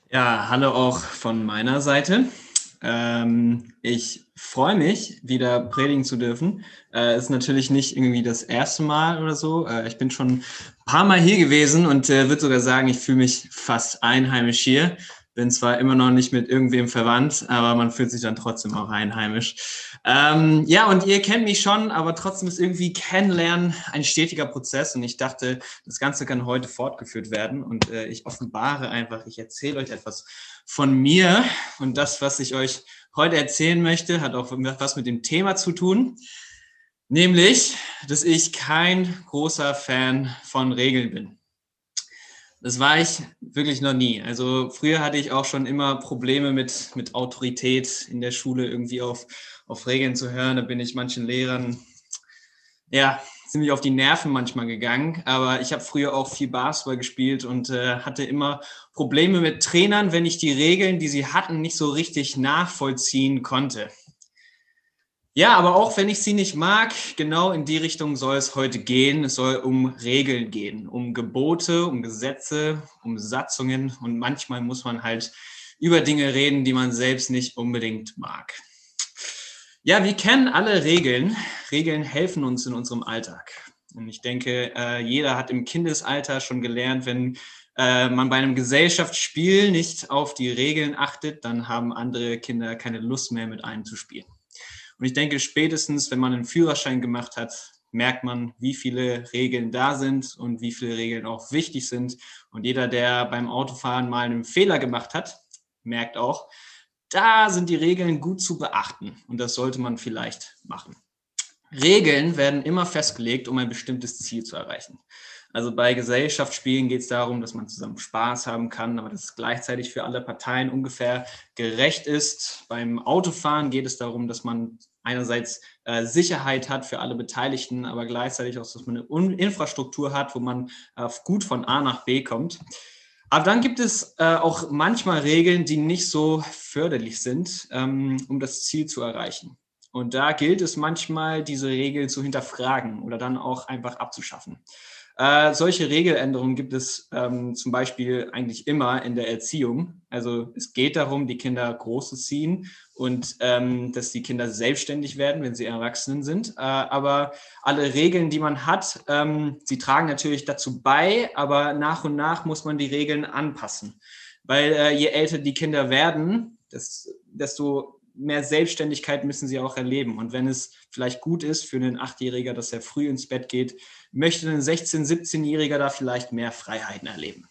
Ja, hallo auch von meiner Seite. Ich freue mich, wieder predigen zu dürfen. Ist natürlich nicht irgendwie das erste Mal oder so. Ich bin schon ein paar Mal hier gewesen und würde sogar sagen, ich fühle mich fast einheimisch hier. Bin zwar immer noch nicht mit irgendwem verwandt, aber man fühlt sich dann trotzdem auch einheimisch. Ja, und ihr kennt mich schon, aber trotzdem ist irgendwie Kennenlernen ein stetiger Prozess und ich dachte, das Ganze kann heute fortgeführt werden und ich offenbare einfach, ich erzähle euch etwas von mir und das, was ich euch heute erzählen möchte, hat auch was mit dem Thema zu tun, nämlich, dass ich kein großer Fan von Regeln bin. Das war ich wirklich noch nie. Also früher hatte ich auch schon immer Probleme mit Autorität in der Schule irgendwie auf Regeln zu hören. Da bin ich manchen Lehrern ja, ziemlich auf die Nerven manchmal gegangen. Aber ich habe früher auch viel Basketball gespielt und hatte immer Probleme mit Trainern, wenn ich die Regeln, die sie hatten, nicht so richtig nachvollziehen konnte. Ja, aber auch wenn ich sie nicht mag, genau in die Richtung soll es heute gehen. Es soll um Regeln gehen, um Gebote, um Gesetze, um Satzungen und manchmal muss man halt über Dinge reden, die man selbst nicht unbedingt mag. Ja, wir kennen alle Regeln. Regeln helfen uns in unserem Alltag. Und ich denke, jeder hat im Kindesalter schon gelernt, wenn man bei einem Gesellschaftsspiel nicht auf die Regeln achtet, dann haben andere Kinder keine Lust mehr, mit einem zu spielen. Und ich denke, spätestens, wenn man einen Führerschein gemacht hat, merkt man, wie viele Regeln da sind und wie viele Regeln auch wichtig sind. Und jeder, der beim Autofahren mal einen Fehler gemacht hat, merkt auch, da sind die Regeln gut zu beachten und das sollte man vielleicht machen. Regeln werden immer festgelegt, um ein bestimmtes Ziel zu erreichen. Also bei Gesellschaftsspielen geht es darum, dass man zusammen Spaß haben kann, aber dass es gleichzeitig für alle Parteien ungefähr gerecht ist. Beim Autofahren geht es darum, dass man einerseits Sicherheit hat für alle Beteiligten, aber gleichzeitig auch, dass man eine Infrastruktur hat, wo man gut von A nach B kommt. Aber dann gibt es auch manchmal Regeln, die nicht so förderlich sind, um das Ziel zu erreichen. Und da gilt es manchmal, diese Regel zu hinterfragen oder dann auch einfach abzuschaffen. Solche Regeländerungen gibt es zum Beispiel eigentlich immer in der Erziehung. Also es geht darum, die Kinder großzuziehen und dass die Kinder selbstständig werden, wenn sie Erwachsenen sind. Aber alle Regeln, die man hat, sie tragen natürlich dazu bei, aber nach und nach muss man die Regeln anpassen. Weil je älter die Kinder werden, desto mehr Selbstständigkeit müssen sie auch erleben. Und wenn es vielleicht gut ist für einen 8-Jähriger, dass er früh ins Bett geht, möchte ein 16-, 17-Jähriger da vielleicht mehr Freiheiten erleben.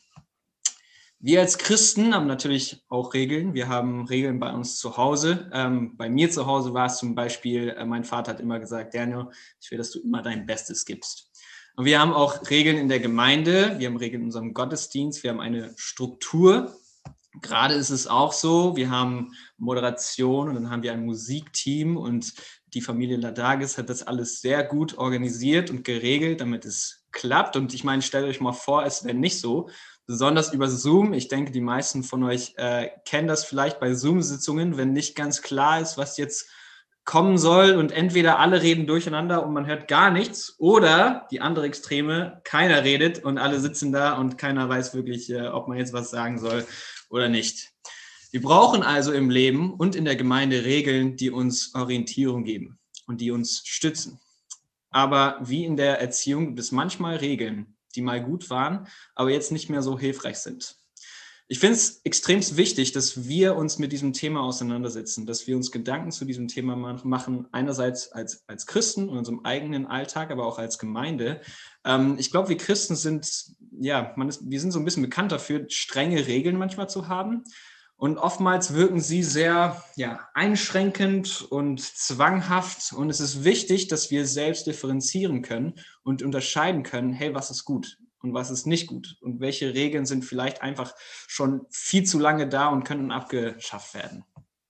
Wir als Christen haben natürlich auch Regeln. Wir haben Regeln bei uns zu Hause. Bei mir zu Hause war es zum Beispiel, mein Vater hat immer gesagt, Daniel, ich will, dass du immer dein Bestes gibst. Und wir haben auch Regeln in der Gemeinde. Wir haben Regeln in unserem Gottesdienst. Wir haben eine Struktur. Gerade ist es auch so, wir haben Moderation und dann haben wir ein Musikteam und die Familie Ladagis hat das alles sehr gut organisiert und geregelt, damit es klappt. Und ich meine, stellt euch mal vor, es wäre nicht so, besonders über Zoom. Ich denke, die meisten von euch kennen das vielleicht bei Zoom-Sitzungen, wenn nicht ganz klar ist, was jetzt kommen soll und entweder alle reden durcheinander und man hört gar nichts oder die andere Extreme, keiner redet und alle sitzen da und keiner weiß wirklich, ob man jetzt was sagen soll oder nicht. Wir brauchen also im Leben und in der Gemeinde Regeln, die uns Orientierung geben und die uns stützen. Aber wie in der Erziehung gibt es manchmal Regeln, die mal gut waren, aber jetzt nicht mehr so hilfreich sind. Ich finde es extrem wichtig, dass wir uns mit diesem Thema auseinandersetzen, dass wir uns Gedanken zu diesem Thema machen, einerseits als Christen in unserem eigenen Alltag, aber auch als Gemeinde. Ich glaube, wir Christen sind, ja, wir sind so ein bisschen bekannt dafür, strenge Regeln manchmal zu haben. Und oftmals wirken sie sehr einschränkend und zwanghaft. Und es ist wichtig, dass wir selbst differenzieren können und unterscheiden können, hey, was ist gut und was ist nicht gut? Und welche Regeln sind vielleicht einfach schon viel zu lange da und könnten abgeschafft werden?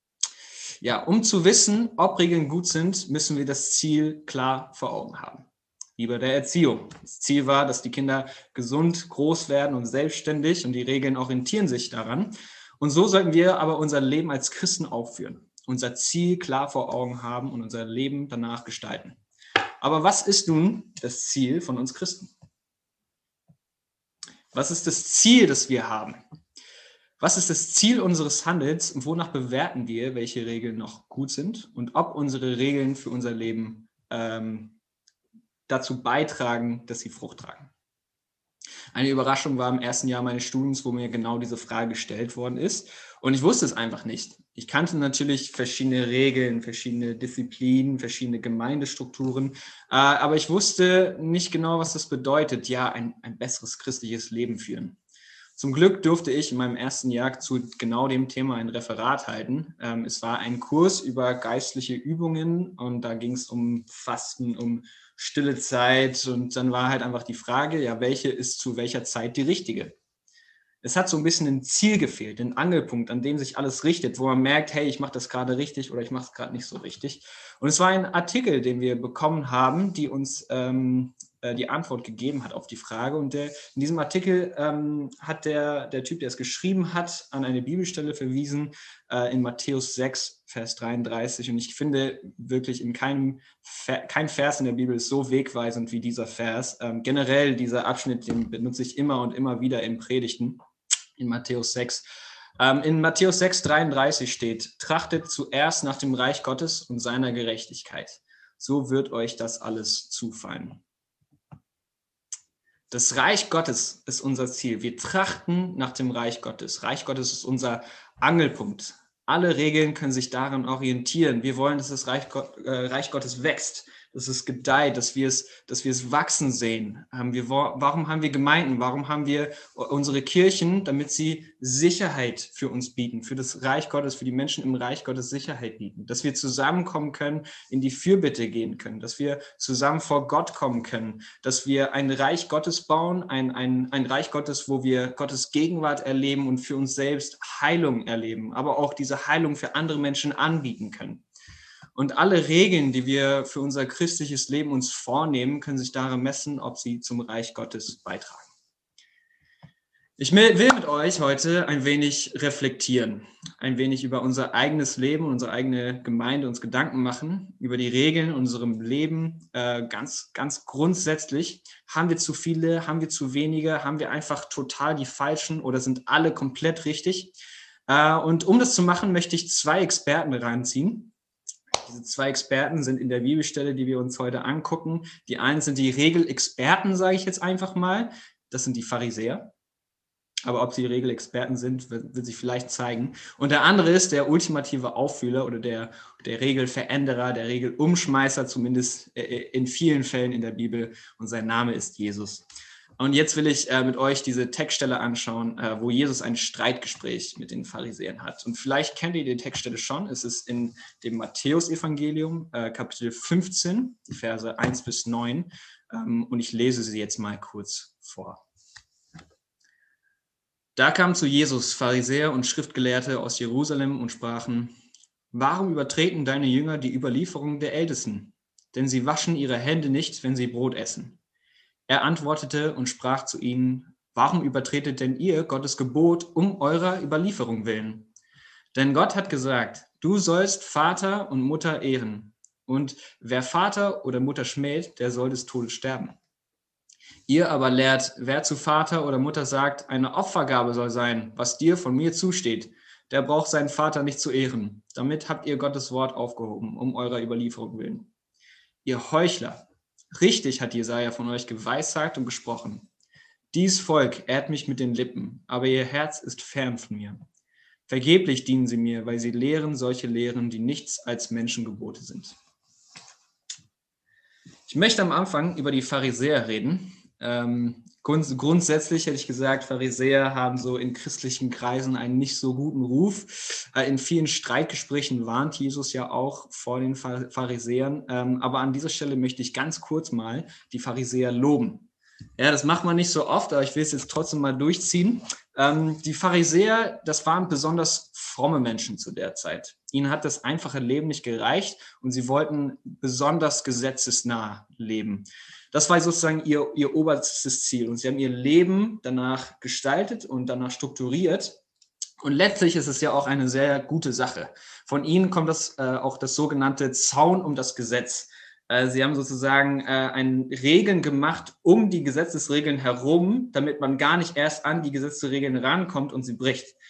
Ja, um zu wissen, ob Regeln gut sind, müssen wir das Ziel klar vor Augen haben. Wie bei der Erziehung. Das Ziel war, dass die Kinder gesund groß werden und selbstständig und die Regeln orientieren sich daran. Und so sollten wir aber unser Leben als Christen aufführen, unser Ziel klar vor Augen haben und unser Leben danach gestalten. Aber was ist nun das Ziel von uns Christen? Was ist das Ziel, das wir haben? Was ist das Ziel unseres Handelns und wonach bewerten wir, welche Regeln noch gut sind und ob unsere Regeln für unser Leben dazu beitragen, dass sie Frucht tragen? Eine Überraschung war im ersten Jahr meines Studiums, wo mir genau diese Frage gestellt worden ist. Und ich wusste es einfach nicht. Ich kannte natürlich verschiedene Regeln, verschiedene Disziplinen, verschiedene Gemeindestrukturen, aber ich wusste nicht genau, was das bedeutet, ja, ein besseres christliches Leben führen. Zum Glück durfte ich in meinem ersten Jahr zu genau dem Thema ein Referat halten. Es war ein Kurs über geistliche Übungen und da ging es um Fasten, um stille Zeit und dann war halt einfach die Frage, ja, welche ist zu welcher Zeit die richtige? Es hat so ein bisschen ein Ziel gefehlt, ein Angelpunkt, an dem sich alles richtet, wo man merkt, hey, ich mache das gerade richtig oder ich mache es gerade nicht so richtig. Und es war ein Artikel, den wir bekommen haben, die uns die Antwort gegeben hat auf die Frage. Und in diesem Artikel hat der Typ, der es geschrieben hat, an eine Bibelstelle verwiesen in Matthäus 6, Vers 33. Und ich finde wirklich kein Vers in der Bibel ist so wegweisend wie dieser Vers. Generell dieser Abschnitt, den benutze ich immer und immer wieder in Predigten in Matthäus 6. In Matthäus 6, 33 steht, trachtet zuerst nach dem Reich Gottes und seiner Gerechtigkeit. So wird euch das alles zufallen. Das Reich Gottes ist unser Ziel. Wir trachten nach dem Reich Gottes. Reich Gottes ist unser Angelpunkt. Alle Regeln können sich daran orientieren. Wir wollen, dass das Reich Gottes wächst, dass es gedeiht, dass wir es wachsen sehen. Warum haben wir Gemeinden? Warum haben wir unsere Kirchen? Damit sie Sicherheit für uns bieten, für das Reich Gottes, für die Menschen im Reich Gottes Sicherheit bieten. Dass wir zusammenkommen können, in die Fürbitte gehen können, dass wir zusammen vor Gott kommen können, dass wir ein Reich Gottes bauen, ein Reich Gottes, wo wir Gottes Gegenwart erleben und für uns selbst Heilung erleben, aber auch diese Heilung für andere Menschen anbieten können. Und alle Regeln, die wir für unser christliches Leben uns vornehmen, können sich daran messen, ob sie zum Reich Gottes beitragen. Ich will mit euch heute ein wenig reflektieren, ein wenig über unser eigenes Leben, unsere eigene Gemeinde uns Gedanken machen, über die Regeln in unserem Leben, ganz grundsätzlich. Haben wir zu viele, haben wir zu wenige, haben wir einfach total die falschen oder sind alle komplett richtig? Und um das zu machen, möchte ich 2 Experten reinziehen. Diese 2 Experten sind in der Bibelstelle, die wir uns heute angucken. Die einen sind die Regelexperten, sage ich jetzt einfach mal. Das sind die Pharisäer. Aber ob sie Regelexperten sind, wird sich vielleicht zeigen. Und der andere ist der ultimative Auffühler oder der Regelveränderer, der Regelumschmeißer, zumindest in vielen Fällen in der Bibel. Und sein Name ist Jesus. Und jetzt will ich mit euch diese Textstelle anschauen, wo Jesus ein Streitgespräch mit den Pharisäern hat. Und vielleicht kennt ihr die Textstelle schon. Es ist in dem Matthäus-Evangelium, Kapitel 15, die Verse 1 bis 9. Und ich lese sie jetzt mal kurz vor. Da kamen zu Jesus Pharisäer und Schriftgelehrte aus Jerusalem und sprachen, warum übertreten deine Jünger die Überlieferung der Ältesten? Denn sie waschen ihre Hände nicht, wenn sie Brot essen. Er antwortete und sprach zu ihnen, warum übertretet denn ihr Gottes Gebot um eurer Überlieferung willen? Denn Gott hat gesagt, du sollst Vater und Mutter ehren. Und wer Vater oder Mutter schmäht, der soll des Todes sterben. Ihr aber lehrt, wer zu Vater oder Mutter sagt, eine Opfergabe soll sein, was dir von mir zusteht, der braucht seinen Vater nicht zu ehren. Damit habt ihr Gottes Wort aufgehoben, um eurer Überlieferung willen. Ihr Heuchler, richtig hat Jesaja von euch geweissagt und gesprochen. Dies Volk ehrt mich mit den Lippen, aber ihr Herz ist fern von mir. Vergeblich dienen sie mir, weil sie lehren solche Lehren, die nichts als Menschengebote sind. Ich möchte am Anfang über die Pharisäer reden. Grundsätzlich hätte ich gesagt, Pharisäer haben so in christlichen Kreisen einen nicht so guten Ruf. In vielen Streitgesprächen warnt Jesus ja auch vor den Pharisäern. Aber an dieser Stelle möchte ich ganz kurz mal die Pharisäer loben. Ja, das macht man nicht so oft, aber ich will es jetzt trotzdem mal durchziehen. Die Pharisäer, das waren besonders fromme Menschen zu der Zeit. Ihnen hat das einfache Leben nicht gereicht und sie wollten besonders gesetzesnah leben. Das war sozusagen ihr oberstes Ziel. Und sie haben ihr Leben danach gestaltet und danach strukturiert. Und letztlich ist es ja auch eine sehr gute Sache. Von ihnen kommt auch das sogenannte Zaun um das Gesetz. Sie haben sozusagen Regeln gemacht um die Gesetzesregeln herum, damit man gar nicht erst an die Gesetzesregeln rankommt und sie bricht.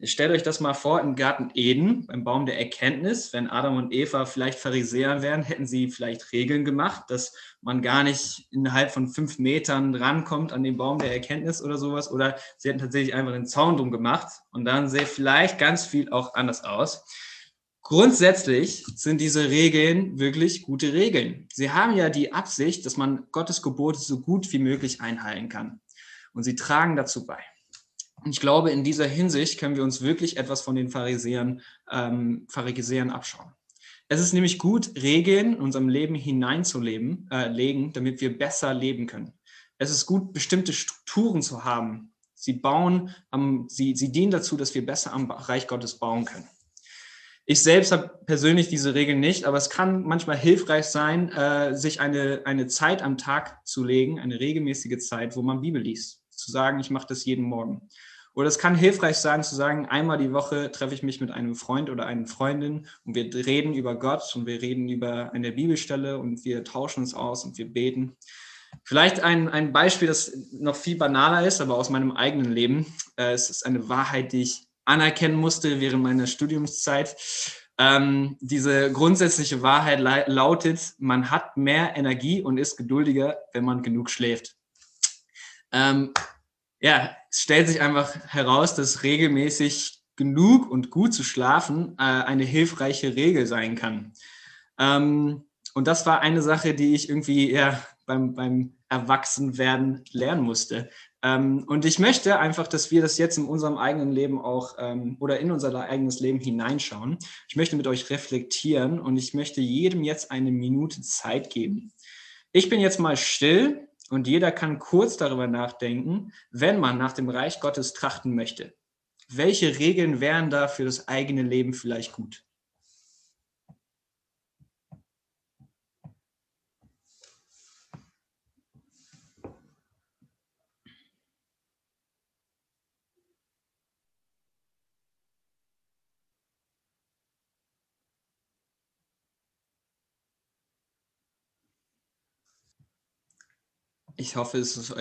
Stellt euch das mal vor im Garten Eden, beim Baum der Erkenntnis. Wenn Adam und Eva vielleicht Pharisäer wären, hätten sie vielleicht Regeln gemacht, dass man gar nicht innerhalb von 5 Metern rankommt an den Baum der Erkenntnis oder sowas. Oder sie hätten tatsächlich einfach einen Zaun drum gemacht und dann sähe vielleicht ganz viel auch anders aus. Grundsätzlich sind diese Regeln wirklich gute Regeln. Sie haben ja die Absicht, dass man Gottes Gebote so gut wie möglich einhalten kann. Und sie tragen dazu bei. Und ich glaube, in dieser Hinsicht können wir uns wirklich etwas von den Pharisäern abschauen. Es ist nämlich gut, Regeln in unserem Leben hineinzulegen, damit wir besser leben können. Es ist gut, bestimmte Strukturen zu haben. Sie dienen dazu, dass wir besser am Reich Gottes bauen können. Ich selbst habe persönlich diese Regeln nicht, aber es kann manchmal hilfreich sein, sich eine Zeit am Tag zu legen, eine regelmäßige Zeit, wo man Bibel liest. Zu sagen, ich mache das jeden Morgen. Oder es kann hilfreich sein, zu sagen, einmal die Woche treffe ich mich mit einem Freund oder einer Freundin und wir reden über Gott und wir reden über eine Bibelstelle und wir tauschen uns aus und wir beten. Vielleicht ein Beispiel, das noch viel banaler ist, aber aus meinem eigenen Leben. Es ist eine Wahrheit, die ich anerkennen musste während meiner Studiumszeit. Diese grundsätzliche Wahrheit lautet, man hat mehr Energie und ist geduldiger, wenn man genug schläft. Es stellt sich einfach heraus, dass regelmäßig genug und gut zu schlafen eine hilfreiche Regel sein kann. Und das war eine Sache, die ich irgendwie beim Erwachsenwerden lernen musste. Und ich möchte einfach, dass wir das jetzt in unserem eigenen Leben auch oder in unser eigenes Leben hineinschauen. Ich möchte mit euch reflektieren und ich möchte jedem jetzt eine Minute Zeit geben. Ich bin jetzt mal still und jeder kann kurz darüber nachdenken, wenn man nach dem Reich Gottes trachten möchte. Welche Regeln wären da für das eigene Leben vielleicht gut? Ich hoffe,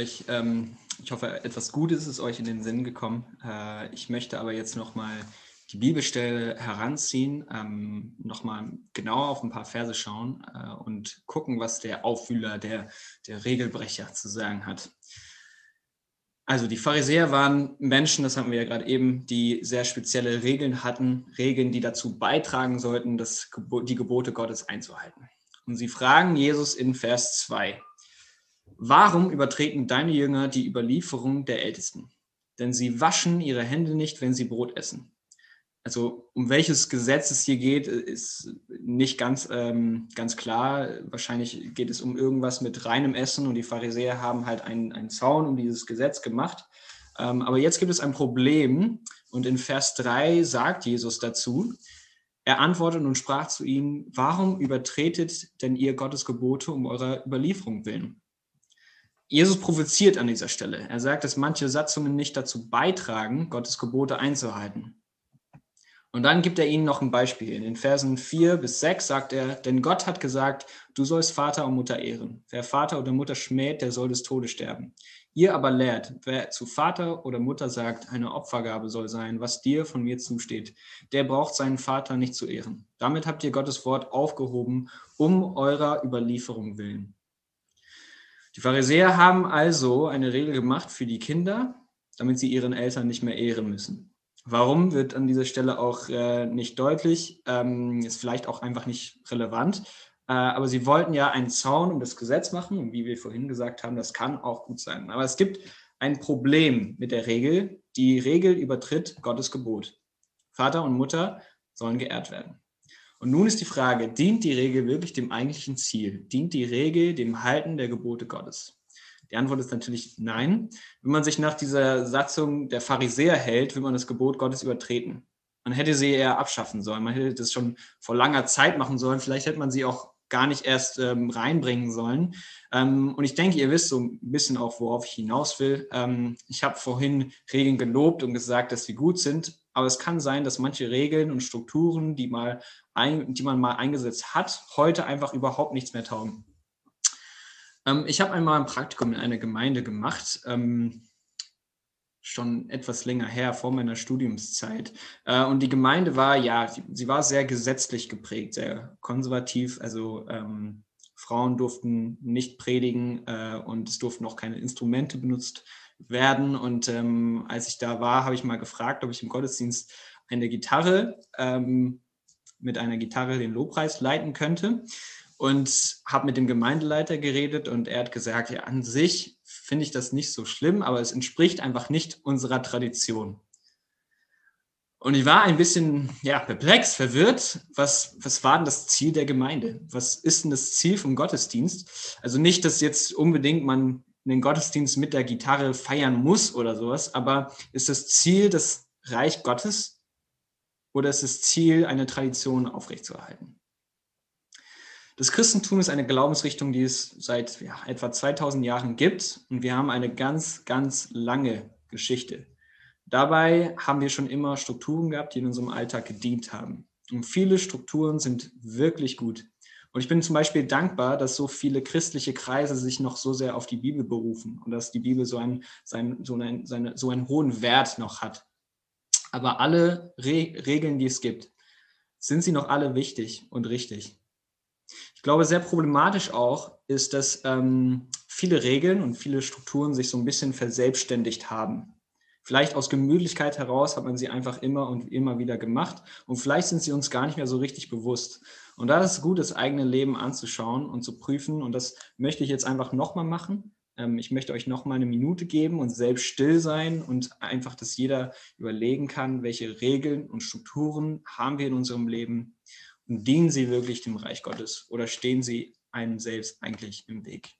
etwas Gutes ist euch in den Sinn gekommen. Ich möchte aber jetzt nochmal die Bibelstelle heranziehen, nochmal genau auf ein paar Verse schauen und gucken, was der Aufwühler, der Regelbrecher zu sagen hat. Also die Pharisäer waren Menschen, das hatten wir ja gerade eben, die sehr spezielle Regeln hatten, Regeln, die dazu beitragen sollten, die Gebote Gottes einzuhalten. Und sie fragen Jesus in Vers 2, warum übertreten deine Jünger die Überlieferung der Ältesten? Denn sie waschen ihre Hände nicht, wenn sie Brot essen. Also um welches Gesetz es hier geht, ist nicht ganz klar. Wahrscheinlich geht es um irgendwas mit reinem Essen und die Pharisäer haben halt einen Zaun um dieses Gesetz gemacht. Aber jetzt gibt es ein Problem und in Vers 3 sagt Jesus dazu, er antwortet und sprach zu ihnen, warum übertretet denn ihr Gottes Gebote um eurer Überlieferung willen? Jesus provoziert an dieser Stelle. Er sagt, dass manche Satzungen nicht dazu beitragen, Gottes Gebote einzuhalten. Und dann gibt er ihnen noch ein Beispiel. In den Versen 4-6 sagt er, denn Gott hat gesagt, du sollst Vater und Mutter ehren. Wer Vater oder Mutter schmäht, der soll des Todes sterben. Ihr aber lehrt, wer zu Vater oder Mutter sagt, eine Opfergabe soll sein, was dir von mir zusteht, der braucht seinen Vater nicht zu ehren. Damit habt ihr Gottes Wort aufgehoben, um eurer Überlieferung willen. Die Pharisäer haben also eine Regel gemacht für die Kinder, damit sie ihren Eltern nicht mehr ehren müssen. Warum, wird an dieser Stelle auch nicht deutlich, ist vielleicht auch einfach nicht relevant, aber sie wollten ja einen Zaun um das Gesetz machen und wie wir vorhin gesagt haben, das kann auch gut sein. Aber es gibt ein Problem mit der Regel. Die Regel übertritt Gottes Gebot. Vater und Mutter sollen geehrt werden. Und nun ist die Frage, dient die Regel wirklich dem eigentlichen Ziel? Dient die Regel dem Halten der Gebote Gottes? Die Antwort ist natürlich nein. Wenn man sich nach dieser Satzung der Pharisäer hält, will man das Gebot Gottes übertreten. Man hätte sie eher abschaffen sollen. Man hätte das schon vor langer Zeit machen sollen. Vielleicht hätte man sie auch gar nicht erst reinbringen sollen. Und ich denke, ihr wisst so ein bisschen auch, worauf ich hinaus will. Ich habe vorhin Regeln gelobt und gesagt, dass sie gut sind. Aber es kann sein, dass manche Regeln und Strukturen, die man mal eingesetzt hat, heute einfach überhaupt nichts mehr taugen. Ich habe einmal ein Praktikum in einer Gemeinde gemacht. schon etwas länger her, vor meiner Studiumszeit. Und die Gemeinde war, ja, sie war sehr gesetzlich geprägt, sehr konservativ. Also Frauen durften nicht predigen und es durften auch keine Instrumente benutzt werden. Und als ich da war, habe ich mal gefragt, ob ich im Gottesdienst mit einer Gitarre den Lobpreis leiten könnte. Und habe mit dem Gemeindeleiter geredet und er hat gesagt, ja, an sich finde ich das nicht so schlimm, aber es entspricht einfach nicht unserer Tradition. Und ich war ein bisschen perplex, verwirrt. Was war denn das Ziel der Gemeinde? Was ist denn das Ziel vom Gottesdienst? Also nicht, dass jetzt unbedingt man einen Gottesdienst mit der Gitarre feiern muss oder sowas, aber ist das Ziel das Reich Gottes oder ist das Ziel, eine Tradition aufrechtzuerhalten? Das Christentum ist eine Glaubensrichtung, die es seit etwa 2000 Jahren gibt und wir haben eine ganz, ganz lange Geschichte. Dabei haben wir schon immer Strukturen gehabt, die in unserem Alltag gedient haben. Und viele Strukturen sind wirklich gut. Und ich bin zum Beispiel dankbar, dass so viele christliche Kreise sich noch so sehr auf die Bibel berufen und dass die Bibel so einen hohen Wert noch hat. Aber alle Regeln, die es gibt, sind sie noch alle wichtig und richtig? Ich glaube, sehr problematisch auch ist, dass viele Regeln und viele Strukturen sich so ein bisschen verselbstständigt haben. Vielleicht aus Gemütlichkeit heraus hat man sie einfach immer und immer wieder gemacht und vielleicht sind sie uns gar nicht mehr so richtig bewusst. Und da ist es gut, das eigene Leben anzuschauen und zu prüfen und das möchte ich jetzt einfach nochmal machen. Ich möchte euch nochmal eine Minute geben und selbst still sein und einfach, dass jeder überlegen kann, welche Regeln und Strukturen haben wir in unserem Leben. Und dienen sie wirklich dem Reich Gottes oder stehen sie einem selbst eigentlich im Weg?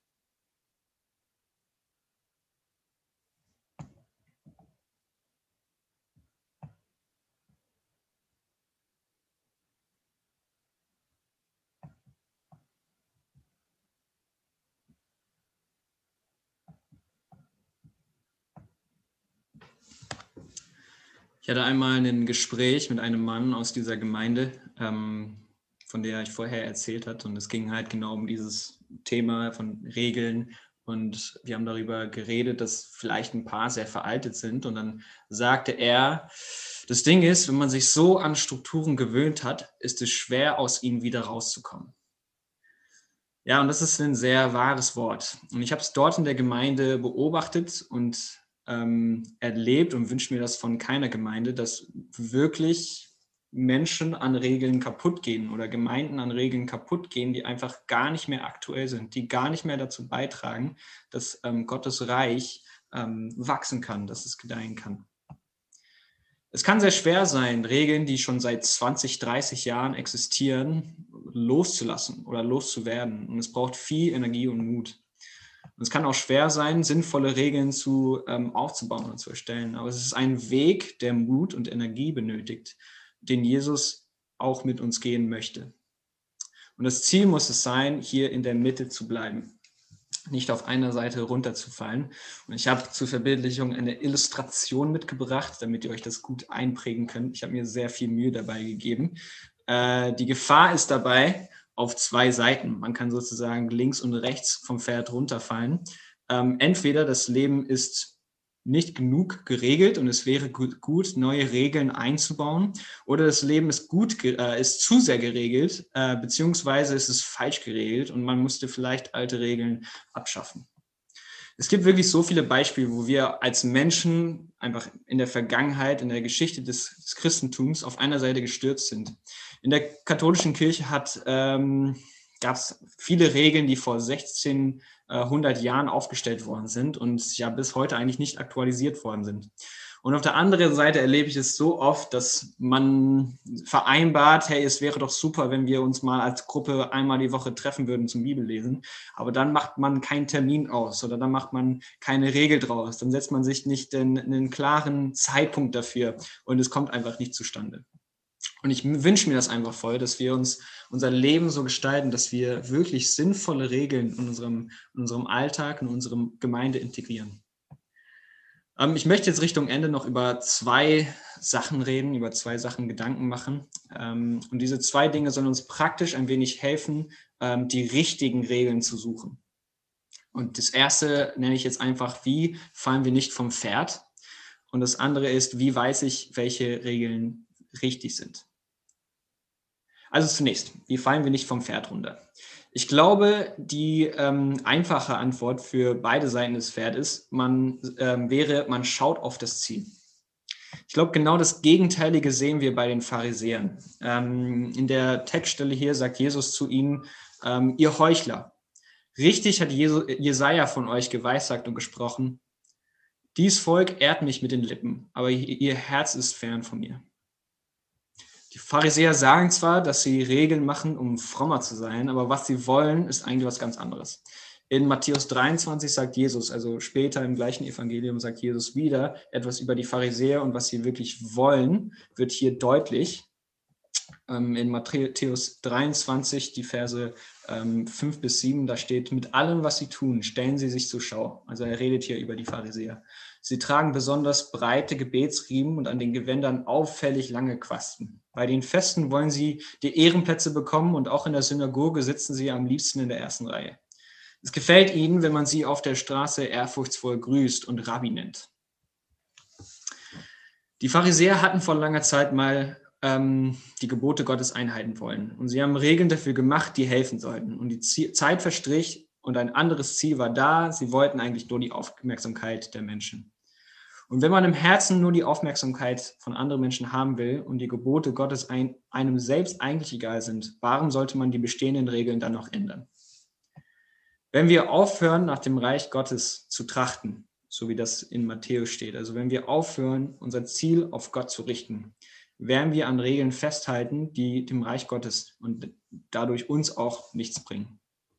Ich hatte einmal ein Gespräch mit einem Mann aus dieser Gemeinde, von der ich vorher erzählt hatte. Und es ging halt genau um dieses Thema von Regeln. Und wir haben darüber geredet, dass vielleicht ein paar sehr veraltet sind. Und dann sagte er, das Ding ist, wenn man sich so an Strukturen gewöhnt hat, ist es schwer, aus ihnen wieder rauszukommen. Ja, und das ist ein sehr wahres Wort. Und ich habe es dort in der Gemeinde beobachtet und erlebt und wünsche mir das von keiner Gemeinde, dass wirklich Menschen an Regeln kaputt gehen oder Gemeinden an Regeln kaputt gehen, die einfach gar nicht mehr aktuell sind, die gar nicht mehr dazu beitragen, dass Gottes Reich wachsen kann, dass es gedeihen kann. Es kann sehr schwer sein, Regeln, die schon seit 20, 30 Jahren existieren, loszulassen oder loszuwerden. Und es braucht viel Energie und Mut. Und es kann auch schwer sein, sinnvolle Regeln aufzubauen und zu erstellen. Aber es ist ein Weg, der Mut und Energie benötigt, den Jesus auch mit uns gehen möchte. Und das Ziel muss es sein, hier in der Mitte zu bleiben, nicht auf einer Seite runterzufallen. Und ich habe zur Verbildlichung eine Illustration mitgebracht, damit ihr euch das gut einprägen könnt. Ich habe mir sehr viel Mühe dabei gegeben. Die Gefahr ist dabei auf zwei Seiten. Man kann sozusagen links und rechts vom Pferd runterfallen. Entweder das Leben ist nicht genug geregelt und es wäre gut, neue Regeln einzubauen, oder das Leben ist ist zu sehr geregelt, beziehungsweise ist es falsch geregelt und man musste vielleicht alte Regeln abschaffen. Es gibt wirklich so viele Beispiele, wo wir als Menschen einfach in der Vergangenheit, in der Geschichte des Christentums auf einer Seite gestürzt sind. In der katholischen Kirche gab es viele Regeln, die vor 1600 Jahren aufgestellt worden sind und ja bis heute eigentlich nicht aktualisiert worden sind. Und auf der anderen Seite erlebe ich es so oft, dass man vereinbart, hey, es wäre doch super, wenn wir uns mal als Gruppe einmal die Woche treffen würden zum Bibellesen. Aber dann macht man keinen Termin aus oder dann macht man keine Regel draus. Dann setzt man sich nicht einen klaren Zeitpunkt dafür und es kommt einfach nicht zustande. Und ich wünsche mir das einfach voll, dass wir uns unser Leben so gestalten, dass wir wirklich sinnvolle Regeln in unserem Alltag, in unserem Gemeinde integrieren. Ich möchte jetzt Richtung Ende noch über zwei Sachen reden, über zwei Sachen Gedanken machen. Und diese zwei Dinge sollen uns praktisch ein wenig helfen, die richtigen Regeln zu suchen. Und das erste nenne ich jetzt einfach, wie fallen wir nicht vom Pferd? Und das andere ist, wie weiß ich, welche Regeln richtig sind? Also zunächst, wie fallen wir nicht vom Pferd runter? Ich glaube, die einfache Antwort für beide Seiten des Pferdes wäre, man schaut auf das Ziel. Ich glaube, genau das Gegenteilige sehen wir bei den Pharisäern. In der Textstelle hier sagt Jesus zu ihnen, ihr Heuchler. Richtig hat Jesaja von euch geweissagt und gesprochen, dies Volk ehrt mich mit den Lippen, aber ihr Herz ist fern von mir. Die Pharisäer sagen zwar, dass sie Regeln machen, um frommer zu sein, aber was sie wollen, ist eigentlich was ganz anderes. In Matthäus 23 sagt Jesus, also später im gleichen Evangelium sagt Jesus wieder etwas über die Pharisäer und was sie wirklich wollen, wird hier deutlich. In Matthäus 23, die Verse 5-7, da steht, mit allem, was sie tun, stellen sie sich zur Schau. Also er redet hier über die Pharisäer. Sie tragen besonders breite Gebetsriemen und an den Gewändern auffällig lange Quasten. Bei den Festen wollen sie die Ehrenplätze bekommen und auch in der Synagoge sitzen sie am liebsten in der ersten Reihe. Es gefällt ihnen, wenn man sie auf der Straße ehrfurchtsvoll grüßt und Rabbi nennt. Die Pharisäer hatten vor langer Zeit mal die Gebote Gottes einhalten wollen. Und sie haben Regeln dafür gemacht, die helfen sollten. Und die Zeit verstrich und ein anderes Ziel war da. Sie wollten eigentlich nur die Aufmerksamkeit der Menschen. Und wenn man im Herzen nur die Aufmerksamkeit von anderen Menschen haben will und die Gebote Gottes einem selbst eigentlich egal sind, warum sollte man die bestehenden Regeln dann noch ändern? Wenn wir aufhören, nach dem Reich Gottes zu trachten, so wie das in Matthäus steht, also wenn wir aufhören, unser Ziel auf Gott zu richten, werden wir an Regeln festhalten, die dem Reich Gottes und dadurch uns auch nichts bringen.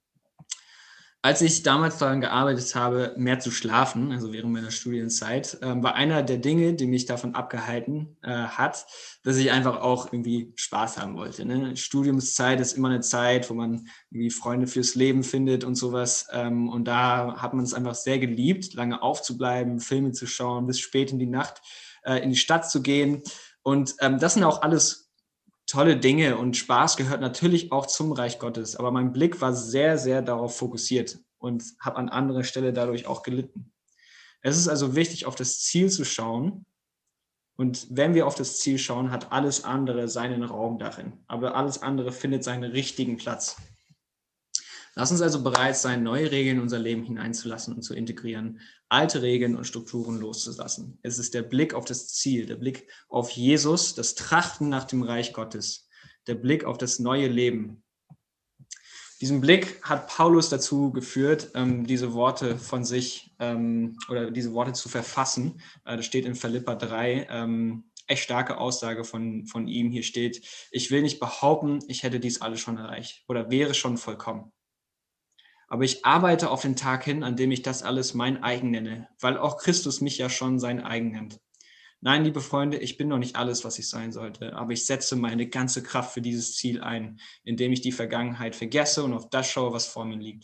Als ich damals daran gearbeitet habe, mehr zu schlafen, also während meiner Studienzeit, war einer der Dinge, die mich davon abgehalten hat, dass ich einfach auch irgendwie Spaß haben wollte. Ne? Studiumszeit ist immer eine Zeit, wo man irgendwie Freunde fürs Leben findet und sowas. Und da hat man es einfach sehr geliebt, lange aufzubleiben, Filme zu schauen, bis spät in die Nacht in die Stadt zu gehen. Und das sind auch alles tolle Dinge und Spaß gehört natürlich auch zum Reich Gottes. Aber mein Blick war sehr, sehr darauf fokussiert und habe an anderer Stelle dadurch auch gelitten. Es ist also wichtig, auf das Ziel zu schauen. Und wenn wir auf das Ziel schauen, hat alles andere seinen Raum darin. Aber alles andere findet seinen richtigen Platz. Lass uns also bereit sein, neue Regeln in unser Leben hineinzulassen und zu integrieren, alte Regeln und Strukturen loszulassen. Es ist der Blick auf das Ziel, der Blick auf Jesus, das Trachten nach dem Reich Gottes, der Blick auf das neue Leben. Diesen Blick hat Paulus dazu geführt, diese Worte von sich oder diese Worte zu verfassen. Das steht in Philipper 3, echt starke Aussage von ihm. Hier steht, ich will nicht behaupten, ich hätte dies alles schon erreicht oder wäre schon vollkommen. Aber ich arbeite auf den Tag hin, an dem ich das alles mein eigen nenne, weil auch Christus mich ja schon sein eigen nennt. Nein, liebe Freunde, ich bin noch nicht alles, was ich sein sollte, aber ich setze meine ganze Kraft für dieses Ziel ein, indem ich die Vergangenheit vergesse und auf das schaue, was vor mir liegt.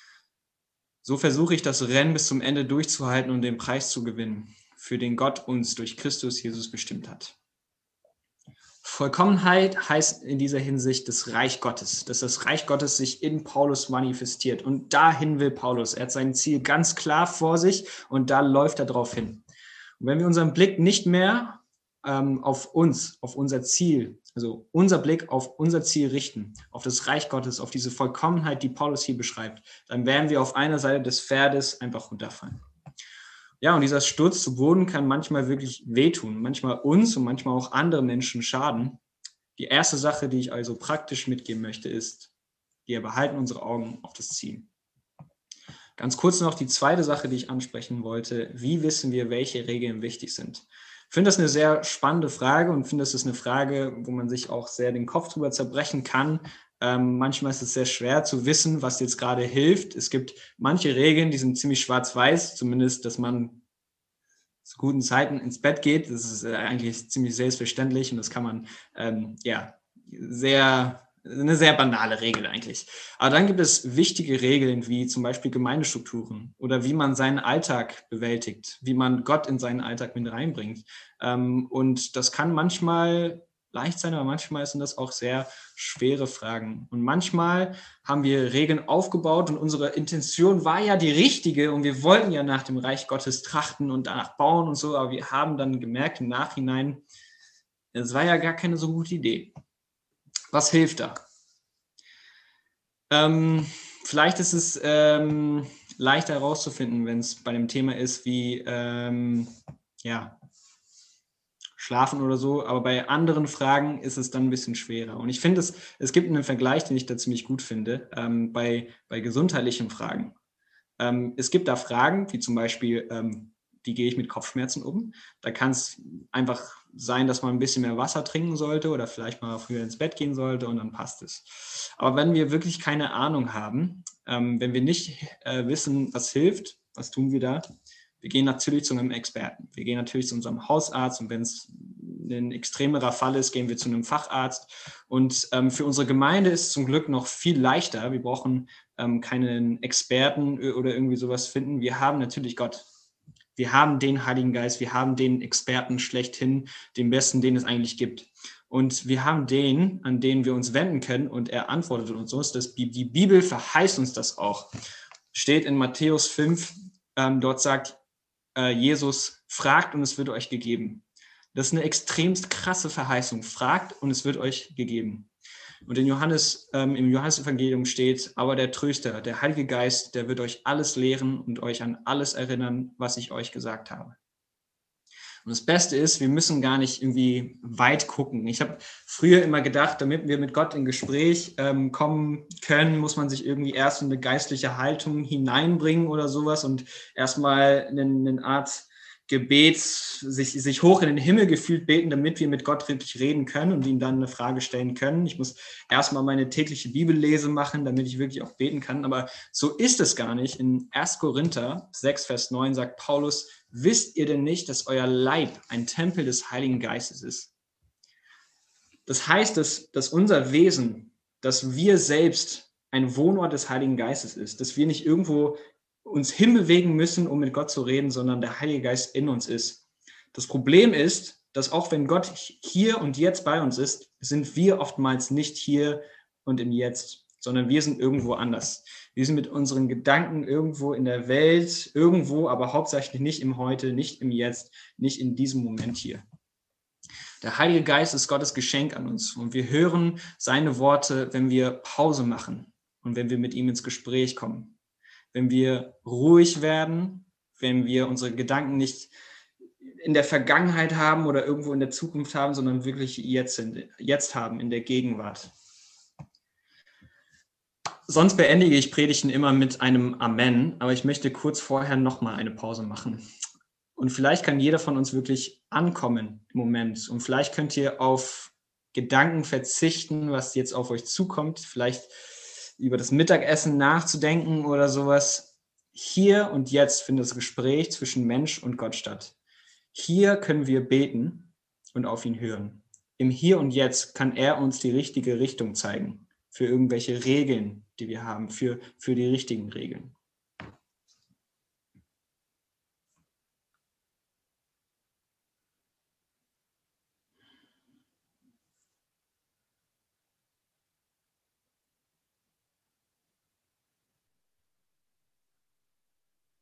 So versuche ich das Rennen bis zum Ende durchzuhalten und den Preis zu gewinnen, für den Gott uns durch Christus Jesus bestimmt hat. Vollkommenheit heißt in dieser Hinsicht das Reich Gottes, dass das Reich Gottes sich in Paulus manifestiert. Und dahin will Paulus. Er hat sein Ziel ganz klar vor sich und da läuft er drauf hin. Und wenn wir unseren Blick nicht mehr auf uns, auf unser Ziel, also unser Blick auf unser Ziel richten, auf das Reich Gottes, auf diese Vollkommenheit, die Paulus hier beschreibt, dann werden wir auf einer Seite des Pferdes einfach runterfallen. Ja, und dieser Sturz zu Boden kann manchmal wirklich wehtun, manchmal uns und manchmal auch andere Menschen schaden. Die erste Sache, die ich also praktisch mitgeben möchte, ist, wir behalten unsere Augen auf das Ziel. Ganz kurz noch die zweite Sache, die ich ansprechen wollte. Wie wissen wir, welche Regeln wichtig sind? Ich finde das eine sehr spannende Frage und finde, das ist eine Frage, wo man sich auch sehr den Kopf drüber zerbrechen kann. Manchmal ist es sehr schwer zu wissen, was jetzt gerade hilft. Es gibt manche Regeln, die sind ziemlich schwarz-weiß, zumindest, dass man zu guten Zeiten ins Bett geht. Das ist eigentlich ziemlich selbstverständlich und das kann man eine sehr banale Regel eigentlich. Aber dann gibt es wichtige Regeln wie zum Beispiel Gemeindestrukturen oder wie man seinen Alltag bewältigt, wie man Gott in seinen Alltag mit reinbringt. Und das kann manchmal leicht sein, aber manchmal sind das auch sehr schwere Fragen. Und manchmal haben wir Regeln aufgebaut und unsere Intention war ja die richtige und wir wollten ja nach dem Reich Gottes trachten und danach bauen und so, aber wir haben dann gemerkt im Nachhinein, es war ja gar keine so gute Idee. Was hilft da? Vielleicht ist es leichter herauszufinden, wenn es bei dem Thema ist wie Schlafen oder so, aber bei anderen Fragen ist es dann ein bisschen schwerer. Und ich finde, es gibt einen Vergleich, den ich da ziemlich gut finde, bei gesundheitlichen Fragen. Es gibt da Fragen, wie zum Beispiel, wie gehe ich mit Kopfschmerzen um? Da kann es einfach sein, dass man ein bisschen mehr Wasser trinken sollte oder vielleicht mal früher ins Bett gehen sollte und dann passt es. Aber wenn wir wirklich keine Ahnung haben, wenn wir nicht wissen, was hilft, was tun wir da? Wir gehen natürlich zu einem Experten. Wir gehen natürlich zu unserem Hausarzt und wenn es ein extremerer Fall ist, gehen wir zu einem Facharzt. Und für unsere Gemeinde ist es zum Glück noch viel leichter. Wir brauchen keinen Experten oder irgendwie sowas finden. Wir haben natürlich Gott. Wir haben den Heiligen Geist, wir haben den Experten schlechthin, den besten, den es eigentlich gibt. Und wir haben den, an den wir uns wenden können und er antwortet uns so. Die Bibel verheißt uns das auch. Steht in Matthäus 5, dort sagt Jesus, fragt und es wird euch gegeben. Das ist eine extremst krasse Verheißung. Fragt und es wird euch gegeben. Und im Johannesevangelium steht, aber der Tröster, der Heilige Geist, der wird euch alles lehren und euch an alles erinnern, was ich euch gesagt habe. Und das Beste ist, wir müssen gar nicht irgendwie weit gucken. Ich habe früher immer gedacht, damit wir mit Gott in Gespräch kommen können, muss man sich irgendwie erst in eine geistliche Haltung hineinbringen oder sowas und erstmal eine Art Gebet, sich hoch in den Himmel gefühlt beten, damit wir mit Gott wirklich reden können und ihm dann eine Frage stellen können. Ich muss erstmal meine tägliche Bibellese machen, damit ich wirklich auch beten kann. Aber so ist es gar nicht. In 1. Korinther 6, Vers 9 sagt Paulus, wisst ihr denn nicht, dass euer Leib ein Tempel des Heiligen Geistes ist? Das heißt, dass unser Wesen, dass wir selbst ein Wohnort des Heiligen Geistes ist, dass wir nicht irgendwo uns hinbewegen müssen, um mit Gott zu reden, sondern der Heilige Geist in uns ist. Das Problem ist, dass auch wenn Gott hier und jetzt bei uns ist, sind wir oftmals nicht hier und im Jetzt, sondern wir sind irgendwo anders. Wir sind mit unseren Gedanken irgendwo in der Welt, irgendwo, aber hauptsächlich nicht im Heute, nicht im Jetzt, nicht in diesem Moment hier. Der Heilige Geist ist Gottes Geschenk an uns und wir hören seine Worte, wenn wir Pause machen und wenn wir mit ihm ins Gespräch kommen. Wenn wir ruhig werden, wenn wir unsere Gedanken nicht in der Vergangenheit haben oder irgendwo in der Zukunft haben, sondern wirklich jetzt haben, in der Gegenwart. Sonst beendige ich Predigten immer mit einem Amen, aber ich möchte kurz vorher nochmal eine Pause machen. Und vielleicht kann jeder von uns wirklich ankommen im Moment. Und vielleicht könnt ihr auf Gedanken verzichten, was jetzt auf euch zukommt. Vielleicht über das Mittagessen nachzudenken oder sowas. Hier und jetzt findet das Gespräch zwischen Mensch und Gott statt. Hier können wir beten und auf ihn hören. Im Hier und Jetzt kann er uns die richtige Richtung zeigen für irgendwelche Regeln, die wir haben, für die richtigen Regeln.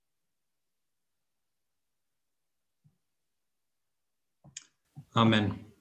Amen.